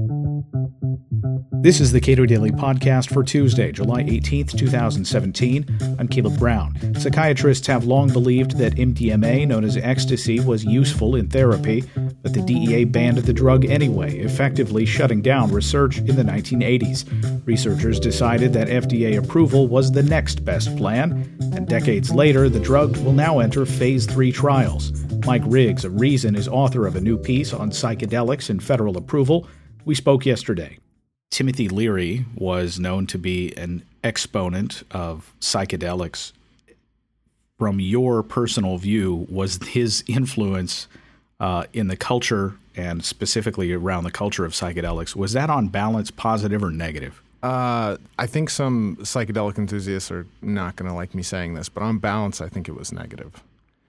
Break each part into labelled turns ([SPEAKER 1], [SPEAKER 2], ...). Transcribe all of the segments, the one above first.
[SPEAKER 1] This is the Cato Daily Podcast for Tuesday, July 18th, 2017. I'm Caleb Brown. Psychiatrists have long believed that MDMA, known as ecstasy, was useful in therapy, but the DEA banned the drug anyway, effectively shutting down research in the 1980s. Researchers decided that FDA approval was the next best plan, and decades later, the drug will now enter Phase 3 trials. Mike Riggs of Reason is author of a new piece on psychedelics and federal approval. We spoke yesterday. Timothy Leary was known to be an exponent of psychedelics. From your personal view, was his influence in the culture and specifically around the culture of psychedelics, was that on balance positive or negative?
[SPEAKER 2] I think some psychedelic enthusiasts are not going to like me saying this, but on balance, I think it was negative.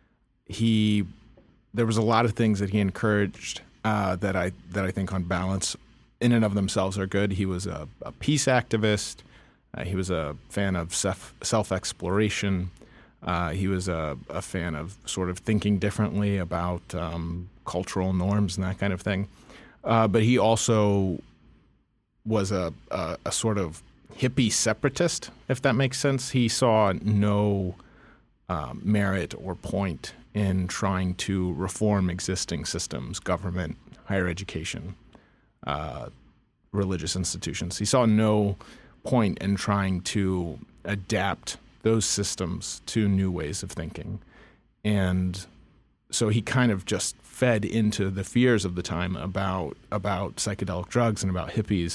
[SPEAKER 2] There was a lot of things that he encouraged that I think on balance in and of themselves are good. He was a peace activist. He was a fan of self-exploration. He was a fan of sort of thinking differently about cultural norms and that kind of thing. But he also was a sort of hippie separatist, if that makes sense. He saw no merit or point in trying to reform existing systems, government, higher education, religious institutions. He saw no point in trying to adapt those systems to new ways of thinking. And so he kind of just fed into the fears of the time about psychedelic drugs and about hippies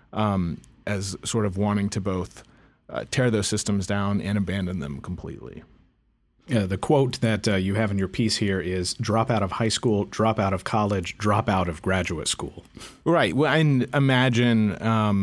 [SPEAKER 2] as sort of wanting to both tear those systems down and abandon them completely.
[SPEAKER 1] The quote that you have in your piece here is drop out of high school, drop out of college, drop out of graduate school.
[SPEAKER 2] Right. Well, and imagine,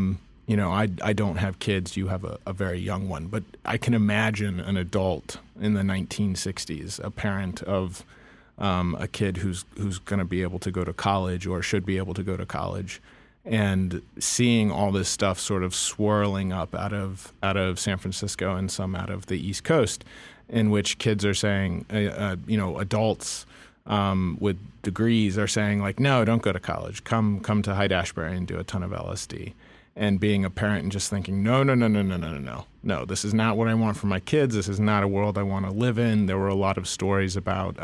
[SPEAKER 2] I don't have kids. You have a very young one. But I can imagine an adult in the 1960s, a parent of a kid who's going to be able to go to college or should be able to go to college, and seeing all this stuff sort of swirling up out of San Francisco and some out of the East Coast, in which kids are saying, adults with degrees are saying, like, no, don't go to college. Come to Haight-Ashbury and do a ton of LSD. And being a parent and just thinking, no, this is not what I want for my kids. This is not a world I want to live in. There were a lot of stories about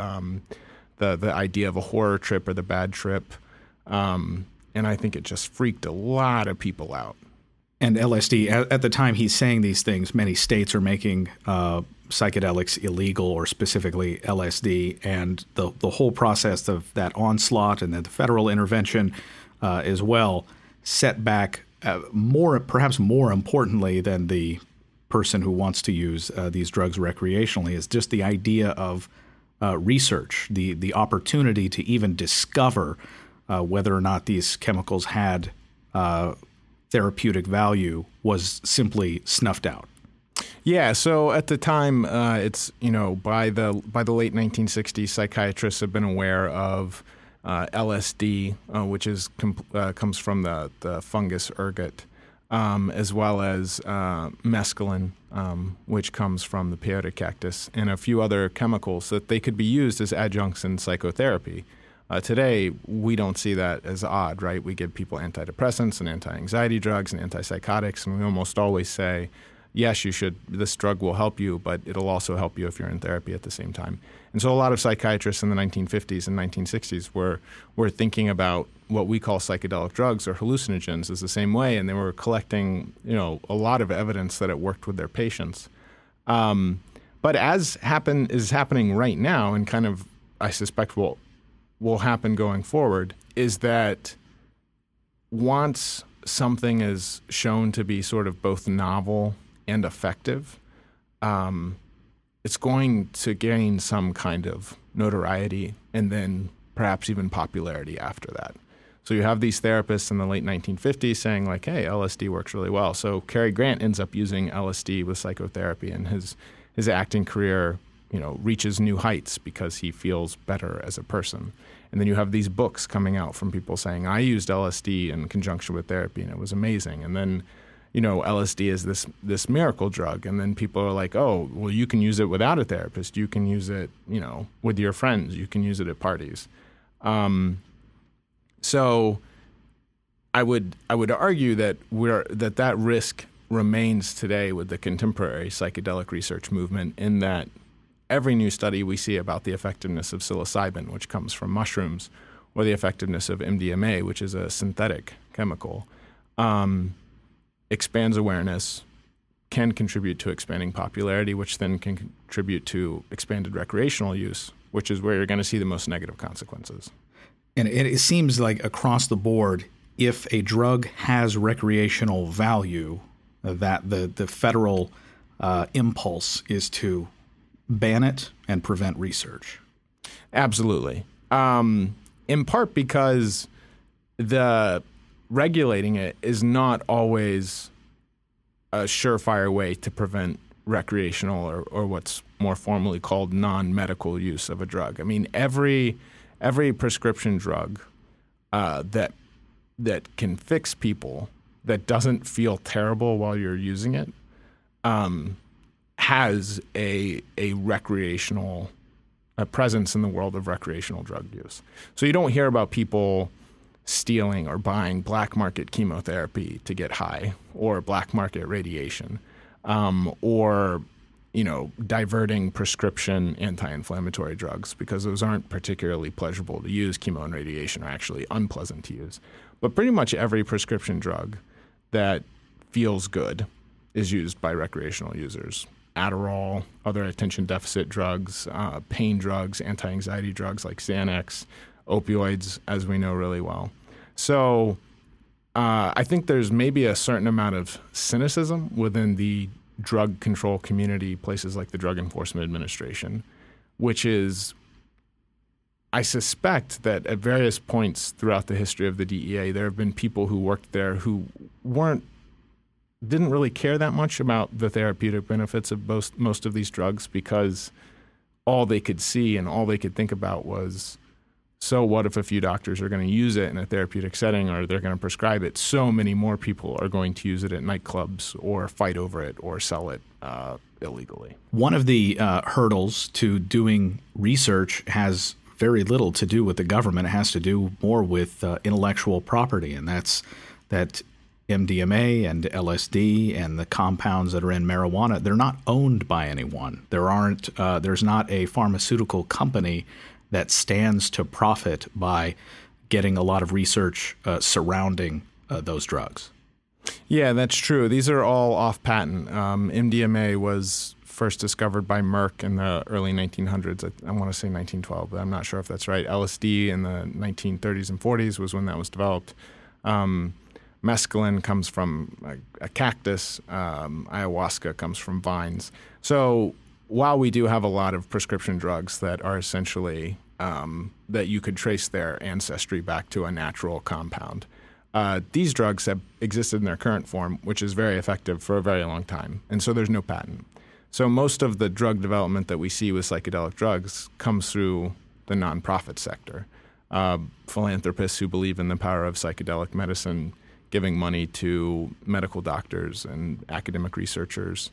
[SPEAKER 2] the idea of a horror trip or the bad trip. And I think it just freaked a lot of people out.
[SPEAKER 1] And LSD, at the time he's saying these things, many states are making psychedelics illegal, or specifically LSD, and the whole process of that onslaught and then the federal intervention as well set back perhaps more importantly than the person who wants to use these drugs recreationally is just the idea of research, the opportunity to even discover whether or not these chemicals had therapeutic value was simply snuffed out.
[SPEAKER 2] Yeah, so at the time, it's by the late 1960s, psychiatrists have been aware of LSD, which comes from the fungus ergot, as well as mescaline, which comes from the peyote cactus, and a few other chemicals that they could be used as adjuncts in psychotherapy. Today, we don't see that as odd, right? We give people antidepressants and anti-anxiety drugs and antipsychotics, and we almost always say, yes, you should. This drug will help you, but it'll also help you if you're in therapy at the same time. And so a lot of psychiatrists in the 1950s and 1960s were thinking about what we call psychedelic drugs or hallucinogens as the same way, and they were collecting, a lot of evidence that it worked with their patients. But as is happening right now, and kind of I suspect will happen going forward, is that once something is shown to be sort of both novel and effective, it's going to gain some kind of notoriety and then perhaps even popularity after that. So you have these therapists in the late 1950s saying, like, hey, LSD works really well. So Cary Grant ends up using LSD with psychotherapy, and his acting career, reaches new heights because he feels better as a person. And then you have these books coming out from people saying, I used LSD in conjunction with therapy, and it was amazing. And then LSD is this miracle drug. And then people are like, oh, well, you can use it without a therapist. You can use it, with your friends. You can use it at parties. So I would argue that that risk remains today with the contemporary psychedelic research movement, in that every new study we see about the effectiveness of psilocybin, which comes from mushrooms, or the effectiveness of MDMA, which is a synthetic chemical, expands awareness, can contribute to expanding popularity, which then can contribute to expanded recreational use, which is where you're going to see the most negative consequences.
[SPEAKER 1] And it seems like across the board, if a drug has recreational value, that the federal impulse is to ban it and prevent research.
[SPEAKER 2] Absolutely. In part because the regulating it is not always a surefire way to prevent recreational or what's more formally called non-medical use of a drug. I mean, every prescription drug that can fix people, that doesn't feel terrible while you're using it, has a recreational presence in the world of recreational drug use. So you don't hear about people stealing or buying black market chemotherapy to get high, or black market radiation, or diverting prescription anti-inflammatory drugs, because those aren't particularly pleasurable to use. Chemo and radiation are actually unpleasant to use. But pretty much every prescription drug that feels good is used by recreational users. Adderall, other attention deficit drugs, pain drugs, anti-anxiety drugs like Xanax, opioids, as we know really well. So I think there's maybe a certain amount of cynicism within the drug control community, places like the Drug Enforcement Administration, which is, I suspect that at various points throughout the history of the DEA, there have been people who worked there who didn't really care that much about the therapeutic benefits of most of these drugs, because all they could see and all they could think about was, so what if a few doctors are going to use it in a therapeutic setting, or they're going to prescribe it? So many more people are going to use it at nightclubs or fight over it or sell it illegally. One of the
[SPEAKER 1] hurdles to doing research has very little to do with the government. It has to do more with intellectual property, and that's that MDMA and LSD and the compounds that are in marijuana, they're not owned by anyone. There's not a pharmaceutical company that stands to profit by getting a lot of research surrounding those drugs.
[SPEAKER 2] Yeah, that's true. These are all off patent. MDMA was first discovered by Merck in the early 1900s. I want to say 1912, but I'm not sure if that's right. LSD in the 1930s and 40s was when that was developed. Mescaline comes from a cactus. Ayahuasca comes from vines. So while we do have a lot of prescription drugs that are essentially that you could trace their ancestry back to a natural compound, these drugs have existed in their current form, which is very effective for a very long time. And so there's no patent. So most of the drug development that we see with psychedelic drugs comes through the nonprofit sector. Philanthropists who believe in the power of psychedelic medicine giving money to medical doctors and academic researchers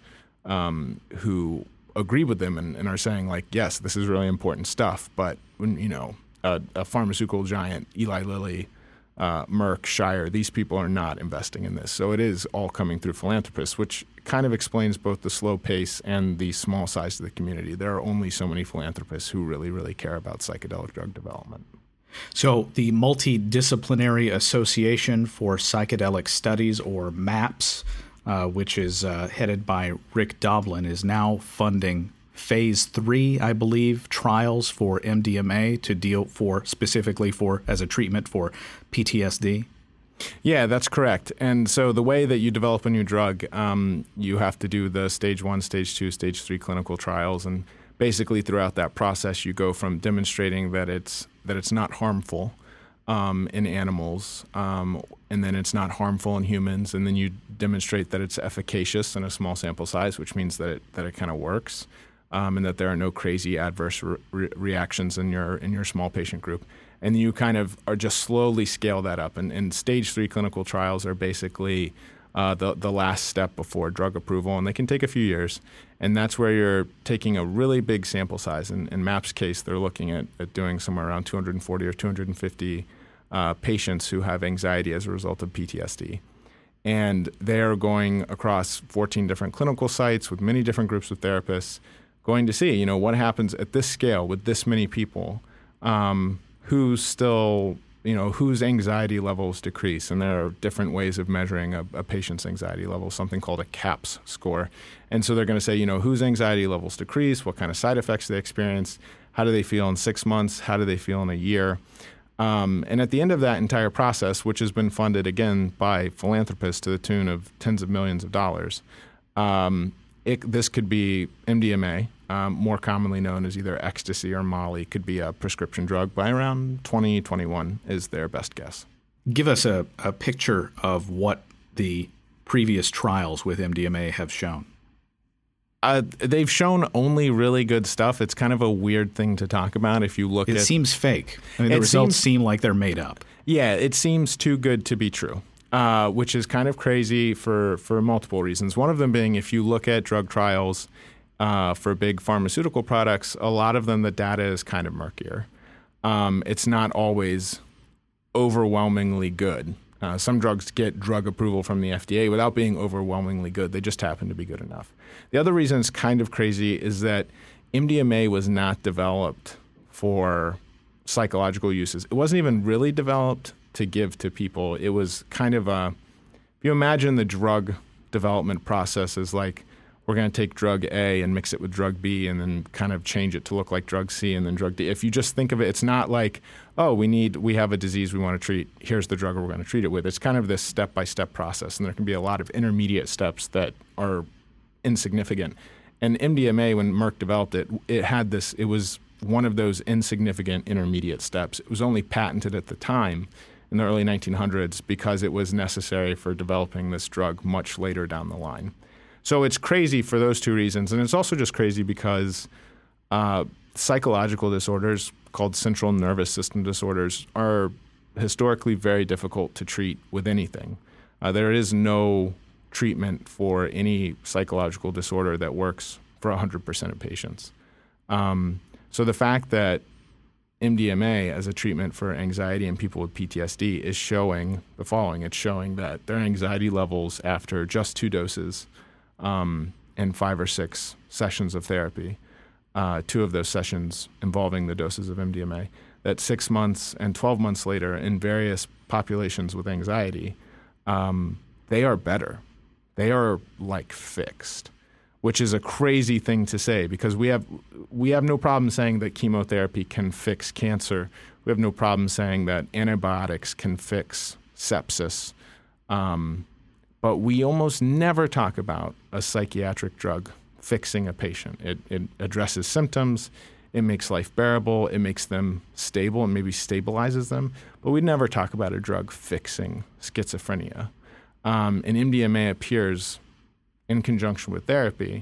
[SPEAKER 2] who agree with them and are saying, like, yes, this is really important stuff, but when, a pharmaceutical giant, Eli Lilly, Merck, Shire, these people are not investing in this. So it is all coming through philanthropists, which kind of explains both the slow pace and the small size of the community. There are only so many philanthropists who really, really care about psychedelic drug development.
[SPEAKER 1] So the Multidisciplinary Association for Psychedelic Studies, or MAPS, which is headed by Rick Doblin, is now funding Phase 3, I believe, trials for MDMA to deal specifically as a treatment for PTSD.
[SPEAKER 2] Yeah, that's correct. And so the way that you develop a new drug, you have to do the Stage 1, Stage 2, Stage 3 clinical trials. And basically throughout that process, you go from demonstrating that it's not harmful in animals, and then it's not harmful in humans, and then you demonstrate that it's efficacious in a small sample size, which means that it kind of works, and that there are no crazy adverse reactions in your small patient group. And you kind of are just slowly scale that up. And Stage 3 clinical trials are basically the last step before drug approval, and they can take a few years. And that's where you're taking a really big sample size. In MAP's case, they're looking at doing somewhere around 240 or 250 patients who have anxiety as a result of PTSD. And they're going across 14 different clinical sites with many different groups of therapists, going to see, what happens at this scale with this many people, who's still, whose anxiety levels decrease. And there are different ways of measuring a patient's anxiety level, something called a CAPS score. And so they're going to say, whose anxiety levels decrease, what kind of side effects they experience, how do they feel in 6 months, how do they feel in a year. And at the end of that entire process, which has been funded, again, by philanthropists to the tune of tens of millions of dollars, this could be MDMA, more commonly known as either ecstasy or Molly, could be a prescription drug by around 2021 is their best guess.
[SPEAKER 1] Give us a picture of what the previous trials with MDMA have shown.
[SPEAKER 2] They've shown only really good stuff. It's kind of a weird thing to talk about if you look at it.
[SPEAKER 1] It seems fake. I mean, the results seem like they're made up.
[SPEAKER 2] Yeah, it seems too good to be true, which is kind of crazy for multiple reasons. One of them being if you look at drug trials for big pharmaceutical products, a lot of them the data is kind of murkier. It's not always overwhelmingly good. Some drugs get drug approval from the FDA without being overwhelmingly good. They just happen to be good enough. The other reason it's kind of crazy is that MDMA was not developed for psychological uses. It wasn't even really developed to give to people. It was kind of if you imagine the drug development process as like, we're going to take drug A and mix it with drug B and then kind of change it to look like drug C and then drug D. If you just think of it, it's not like, oh, we have a disease we want to treat. Here's the drug we're going to treat it with. It's kind of this step-by-step process, and there can be a lot of intermediate steps that are insignificant. And MDMA, when Merck developed it, it was one of those insignificant intermediate steps. It was only patented at the time in the early 1900s because it was necessary for developing this drug much later down the line. So it's crazy for those two reasons. And it's also just crazy because psychological disorders called central nervous system disorders are historically very difficult to treat with anything. There is no treatment for any psychological disorder that works for 100% of patients. So the fact that MDMA as a treatment for anxiety in people with PTSD is showing the following. It's showing that their anxiety levels after just 2 doses and 5 or 6 sessions of therapy, 2 of those sessions involving the doses of MDMA, that 6 months and 12 months later in various populations with anxiety, they are better. They are like fixed, which is a crazy thing to say because we have no problem saying that chemotherapy can fix cancer. We have no problem saying that antibiotics can fix sepsis. But we almost never talk about a psychiatric drug fixing a patient. It addresses symptoms. It makes life bearable. It makes them stable and maybe stabilizes them. But we never talk about a drug fixing schizophrenia. And MDMA appears in conjunction with therapy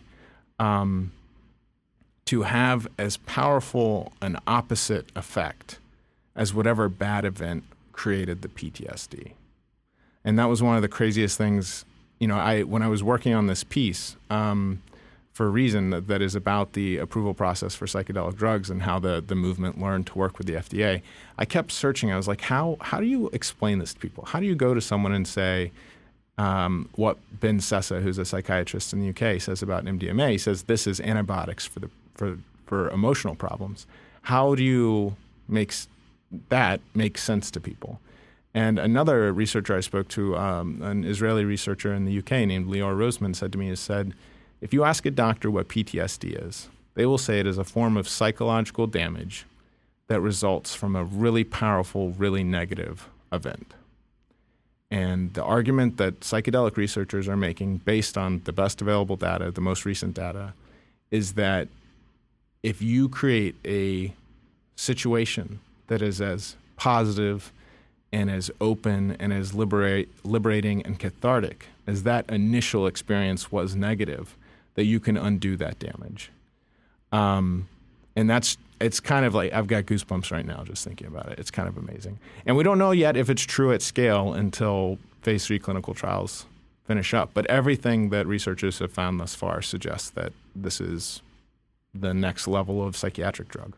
[SPEAKER 2] to have as powerful an opposite effect as whatever bad event created the PTSD. And that was one of the craziest things, when I was working on this piece for a reason that is about the approval process for psychedelic drugs and how the movement learned to work with the FDA, I kept searching. I was like, how do you explain this to people? How do you go to someone and say what Ben Sessa, who's a psychiatrist in the UK, says about MDMA? He says this is antibiotics for emotional problems. How do you make that make sense to people? And another researcher I spoke to, an Israeli researcher in the UK named Lior Rosman, said to me, if you ask a doctor what PTSD is, they will say it is a form of psychological damage that results from a really powerful, really negative event. And the argument that psychedelic researchers are making based on the best available data, the most recent data, is that if you create a situation that is as positive and as open and as liberating and cathartic as that initial experience was negative, that you can undo that damage. And it's kind of like, I've got goosebumps right now just thinking about it. It's kind of amazing. And we don't know yet if it's true at scale until phase 3 clinical trials finish up. But everything that researchers have found thus far suggests that this is the next level of psychiatric drug.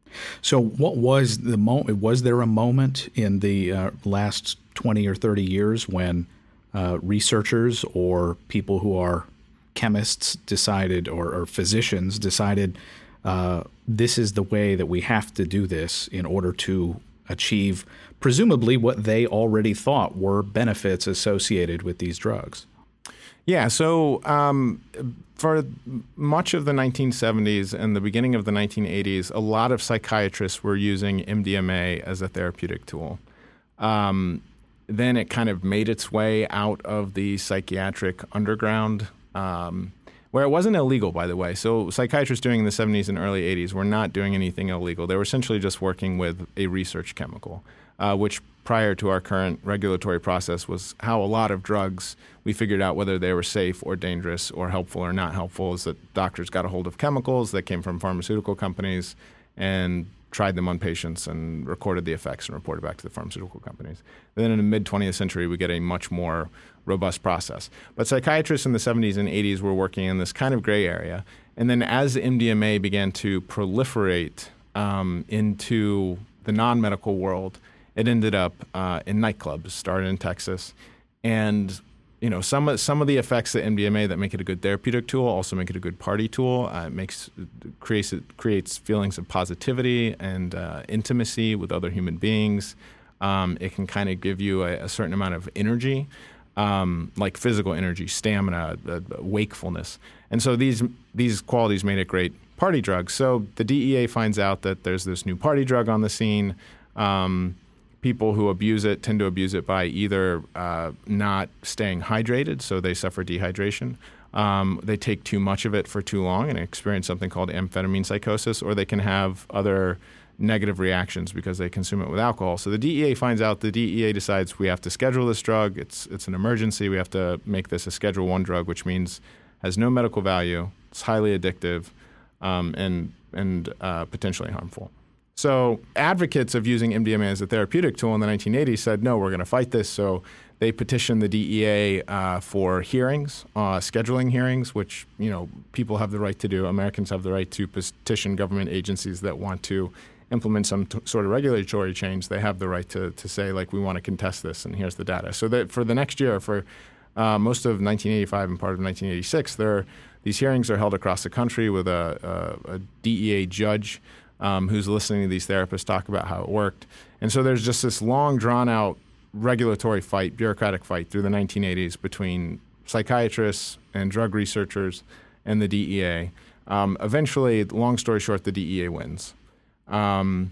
[SPEAKER 1] So what was the moment? Was there a moment in the last 20 or 30 years when researchers or people who are chemists decided, or physicians decided, this is the way that we have to do this in order to achieve presumably what they already thought were benefits associated with these drugs?
[SPEAKER 2] Yeah, so for much of the 1970s and the beginning of the 1980s, a lot of psychiatrists were using MDMA as a therapeutic tool. Then it kind of made its way out of the psychiatric underground, where it wasn't illegal, by the way. So psychiatrists doing in the 70s and early 80s were not doing anything illegal. They were essentially just working with a research chemical, which prior to our current regulatory process was how a lot of drugs, we figured out whether they were safe or dangerous or helpful or not helpful, is that doctors got a hold of chemicals that came from pharmaceutical companies and tried them on patients and recorded the effects and reported back to the pharmaceutical companies. Then in the mid-20th century, we get a much more robust process. But psychiatrists in the 70s and 80s were working in this kind of gray area. And then as MDMA began to proliferate into the non-medical world, it ended up in nightclubs, started in Texas. And some of the effects of MDMA that make it a good therapeutic tool also make it a good party tool. It creates feelings of positivity and intimacy with other human beings. It can kind of give you a certain amount of energy, like physical energy, stamina, wakefulness. And so these qualities made it great party drugs. So the DEA finds out that there's this new party drug on the scene. People who abuse it tend to abuse it by either not staying hydrated, so they suffer dehydration. They take too much of it for too long and experience something called amphetamine psychosis, or they can have other negative reactions because they consume it with alcohol. So the DEA finds out, the DEA decides we have to schedule this drug. It's an emergency. We have to make this a Schedule I drug, which means has no medical value. It's highly addictive and potentially harmful. So advocates of using MDMA as a therapeutic tool in the 1980s said, no, we're going to fight this. So they petitioned the DEA for hearings, scheduling hearings, which people have the right to do. Americans have the right to petition government agencies that want to implement some sort of regulatory change. They have the right to say, like, we want to contest this, and here's the data. So that for the next year, for most of 1985 and part of 1986, these hearings are held across the country with a DEA judge who's listening to these therapists talk about how it worked. And so there's just this long, drawn-out regulatory fight, bureaucratic fight through the 1980s between psychiatrists and drug researchers and the DEA. Eventually, long story short, the DEA wins. And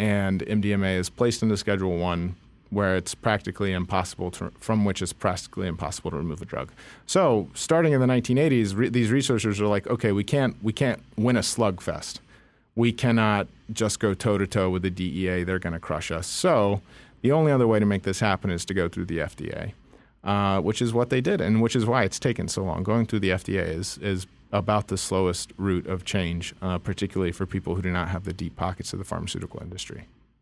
[SPEAKER 2] MDMA is placed into Schedule I, where it's practically impossible from which it's practically impossible to remove the drug. So starting in the 1980s, these researchers are like, okay, we can't win a slugfest. We cannot just go toe-to-toe with the DEA. They're going to crush us. So the only other way to make this happen is to go through the FDA, which is what they did, and which is why it's taken so long. Going through the FDA is about the slowest route of change, particularly for people who do not have the deep pockets of the pharmaceutical industry.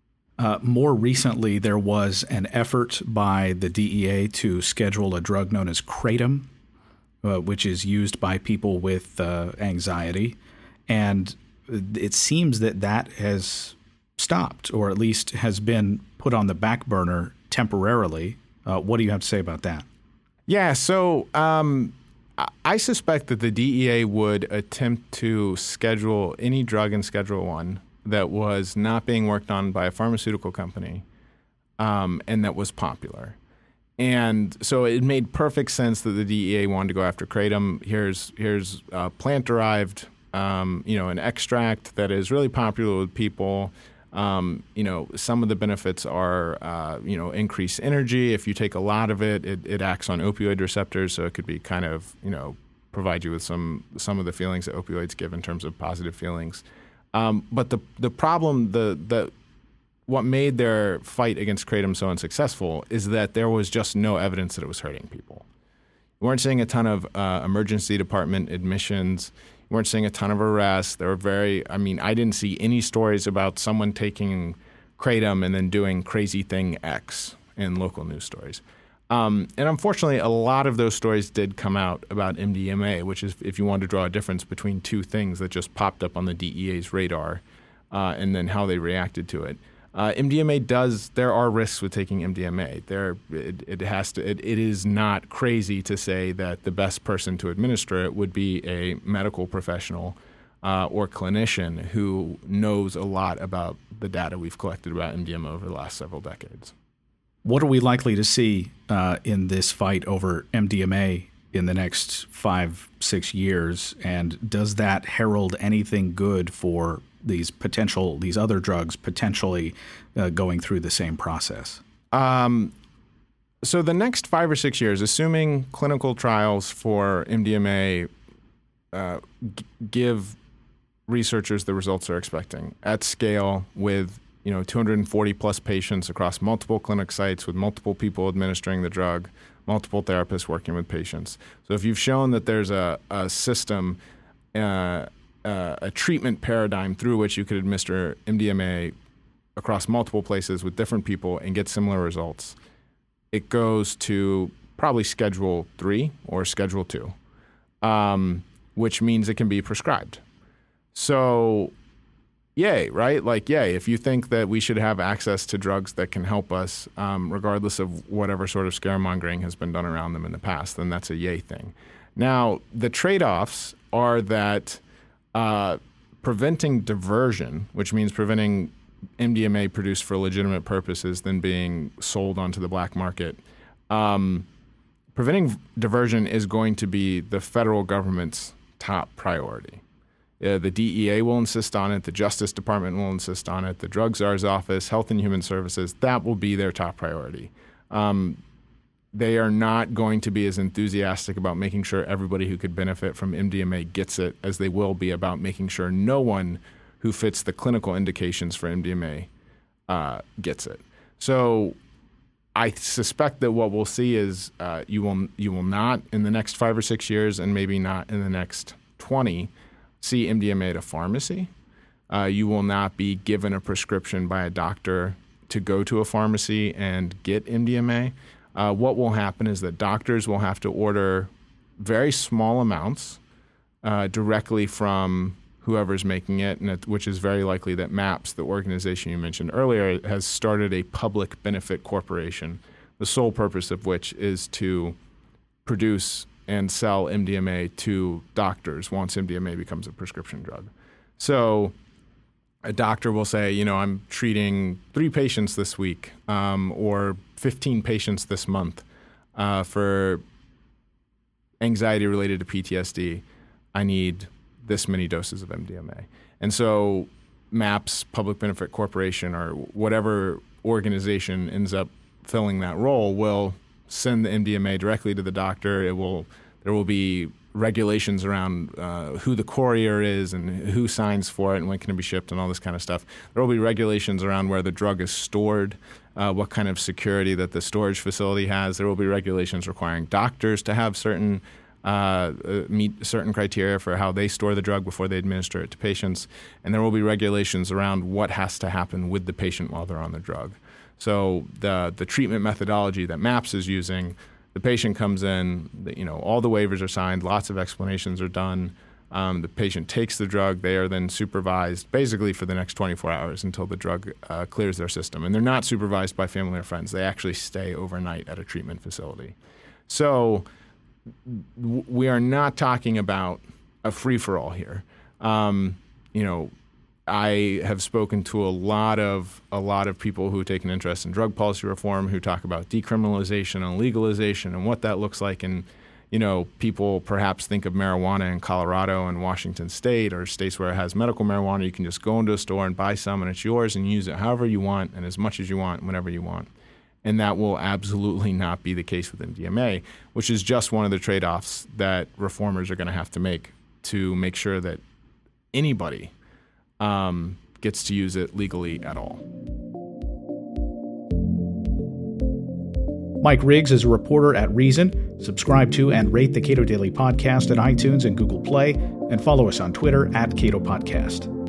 [SPEAKER 1] More recently, there was an effort by the DEA to schedule a drug known as Kratom, which is used by people with anxiety. And it seems that has stopped, or at least has been put on the back burner temporarily. What do you have to say about that?
[SPEAKER 2] Yeah, so I suspect that the DEA would attempt to schedule any drug in Schedule I that was not being worked on by a pharmaceutical company and that was popular. And so it made perfect sense that the DEA wanted to go after Kratom. Here's plant-derived an extract that is really popular with people. Some of the benefits are, increased energy. If you take a lot of it, it acts on opioid receptors, so it could be kind of, provide you with some of the feelings that opioids give in terms of positive feelings. But the problem, what made their fight against Kratom so unsuccessful is that there was just no evidence that it was hurting people. We weren't seeing a ton of emergency department admissions. We weren't seeing a ton of arrests. There were I didn't see any stories about someone taking Kratom and then doing crazy thing X in local news stories. And unfortunately, a lot of those stories did come out about MDMA, which is, if you want to draw a difference between two things that just popped up on the DEA's radar, and then how they reacted to it. MDMA there are risks with taking MDMA. It is not crazy to say that the best person to administer it would be a medical professional or clinician who knows a lot about the data we've collected about MDMA over the last several decades.
[SPEAKER 1] What are we likely to see in this fight over MDMA in the next 5-6 years? And does that herald anything good for these other drugs potentially going through the same process?
[SPEAKER 2] So the next 5 or 6 years, assuming clinical trials for MDMA give researchers the results they're expecting at scale with 240 plus patients across multiple clinic sites with multiple people administering the drug, multiple therapists working with patients. So if you've shown that there's a system, a treatment paradigm through which you could administer MDMA across multiple places with different people and get similar results, it goes to probably Schedule 3 or Schedule 2, which means it can be prescribed. So, yay, right? Like, yay, if you think that we should have access to drugs that can help us, regardless of whatever sort of scaremongering has been done around them in the past, then that's a yay thing. Now, the trade-offs are that preventing diversion, which means preventing MDMA produced for legitimate purposes than being sold onto the black market, preventing diversion is going to be the federal government's top priority. The DEA will insist on it. The Justice Department will insist on it. The Drug Czar's office, Health and Human Services, that will be their top priority. They are not going to be as enthusiastic about making sure everybody who could benefit from MDMA gets it as they will be about making sure no one who fits the clinical indications for MDMA gets it. So I suspect that what we'll see is you will not in the next 5 or 6 years, and maybe not in the next 20, see MDMA at a pharmacy. You will not be given a prescription by a doctor to go to a pharmacy and get MDMA. What will happen is that doctors will have to order very small amounts directly from whoever's making it, which is very likely that MAPS, the organization you mentioned earlier, has started a public benefit corporation, the sole purpose of which is to produce and sell MDMA to doctors once MDMA becomes a prescription drug. So a doctor will say, I'm treating 3 patients this week or 15 patients this month for anxiety related to PTSD. I need this many doses of MDMA. And so MAPS, Public Benefit Corporation, or whatever organization ends up filling that role will send the MDMA directly to the doctor. There will be regulations around who the courier is and who signs for it and when can it be shipped and all this kind of stuff. There will be regulations around where the drug is stored, what kind of security that the storage facility has. There will be regulations requiring doctors to have meet certain criteria for how they store the drug before they administer it to patients. And there will be regulations around what has to happen with the patient while they're on the drug. So the treatment methodology that MAPS is using, the patient comes in, all the waivers are signed, lots of explanations are done. The patient takes the drug. They are then supervised basically for the next 24 hours until the drug clears their system. And they're not supervised by family or friends. They actually stay overnight at a treatment facility. So we are not talking about a free-for-all here. I have spoken to a lot of people who take an interest in drug policy reform, who talk about decriminalization and legalization and what that looks like. And people perhaps think of marijuana in Colorado and Washington State or states where it has medical marijuana. You can just go into a store and buy some, and it's yours, and use it however you want and as much as you want, whenever you want. And that will absolutely not be the case with MDMA, which is just one of the trade-offs that reformers are going to have to make sure that anybody gets to use it legally at all.
[SPEAKER 1] Mike Riggs is a reporter at Reason. Subscribe to and rate the Cato Daily Podcast at iTunes and Google Play, and follow us on Twitter @Cato Podcast.